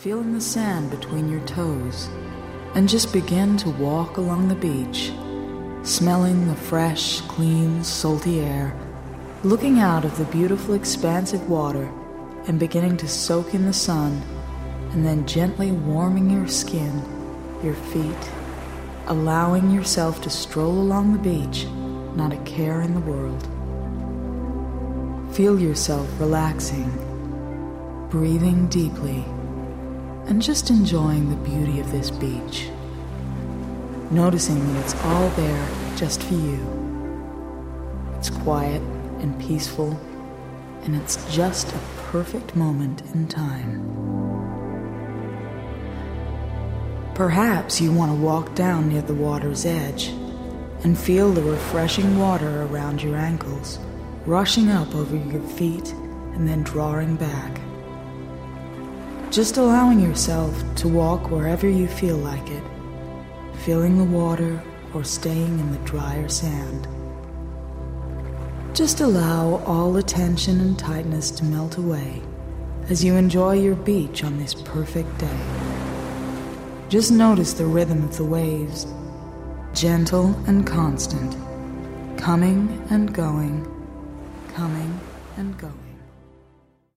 feeling the sand between your toes, and just begin to walk along the beach, smelling the fresh, clean, salty air, looking out of the beautiful, expansive water, and beginning to soak in the sun, and then gently warming your skin, your feet, allowing yourself to stroll along the beach, not a care in the world. Feel yourself relaxing, breathing deeply, and just enjoying the beauty of this beach. Noticing that it's all there just for you. It's quiet and peaceful, and it's just a perfect moment in time. Perhaps you want to walk down near the water's edge and feel the refreshing water around your ankles, rushing up over your feet and then drawing back. Just allowing yourself to walk wherever you feel like it, feeling the water or staying in the drier sand. Just allow all the tension and tightness to melt away as you enjoy your beach on this perfect day. Just notice the rhythm of the waves, gentle and constant, coming and going, coming and going.